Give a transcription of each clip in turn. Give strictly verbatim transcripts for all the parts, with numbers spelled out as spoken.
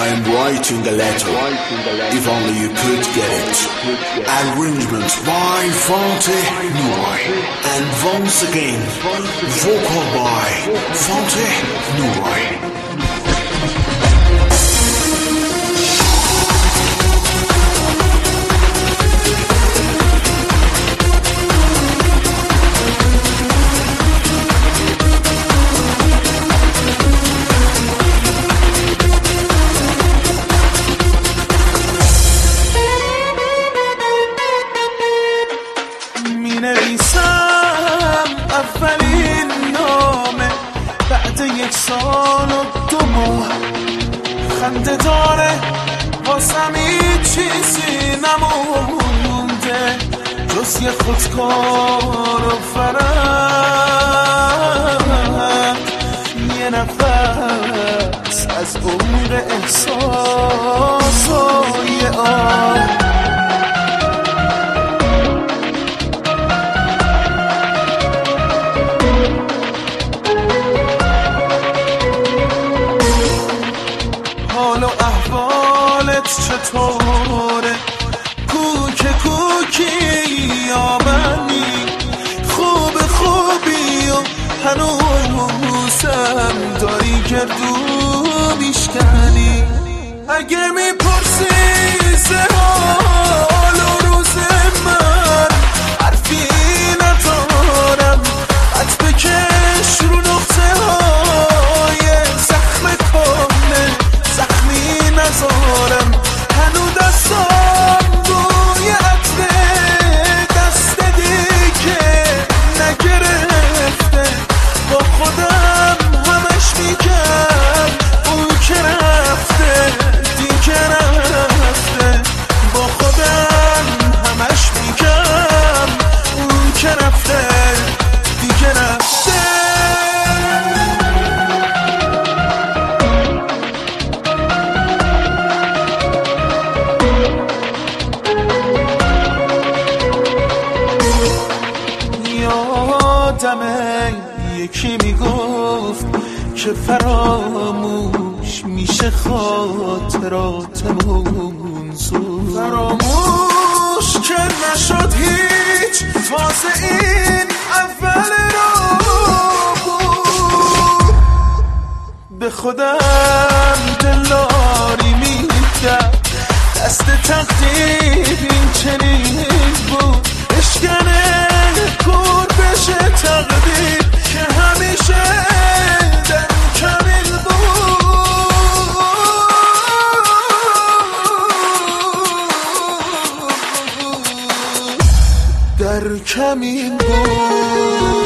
I'm writing a letter, if only you could get it. Arrangements by Fonte Nouai. And once again, vocal by Fonte Nouai. اولین نامه بعد یک سال و دو ماه خنده داره واسم هیچ چیزی نمونده جز یه خودکار و فرند یه نفس از عمق احساس و یه آه حال و احوالت چطوره کوک کوکی یا منی خوب خوبی و هنوزم داری گردو میشکنی اگه میپرسی زه حال و روز من حرفی ندارم قد بکش رو نقطه های زخم کنه زخمی نزارم هنو دستم روی عطر دست دیگه نگرفته با خودم همش میگم اون که رفته دیگه رفته با خودم همش میگم اون که رفته دیگه رفته یادمه یکی میگفت که فراموش میشه خاطراتمون زود فراموش که نشد هیچ واسه این اول را بود به خودم دلاری میدم دست تقدیر این چنین بود اشکنه کور بشه تقدیر که همیشه در کمیل بود در کمیل بود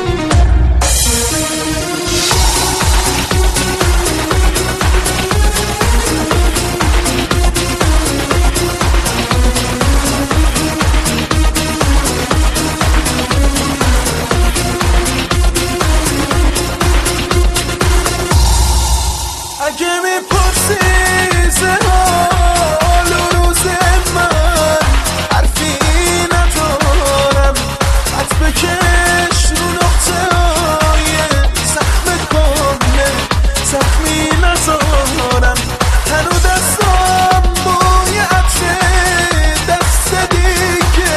اگه میپرسی زه حال و روز من حرفی ندارم قد بکش رو نقطه های زخم کنه زخمی نزارم هنو دستم بوی عطر دست دیگه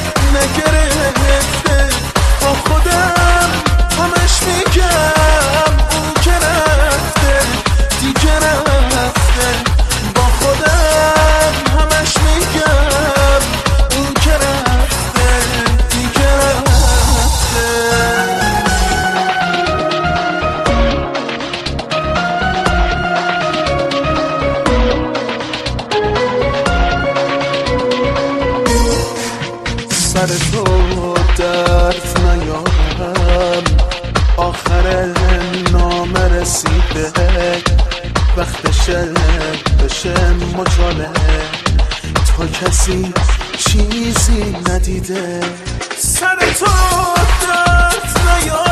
نگرفته با خودم همش میگم اون که رفته دیگه رفته با خودم همش میگم اون که رفته دیگه رفته سر تو درد نیارم آخر نامه رسیده وقتشه بشه مجاله تا کسی چیزی ندیده سر تو درد نیارم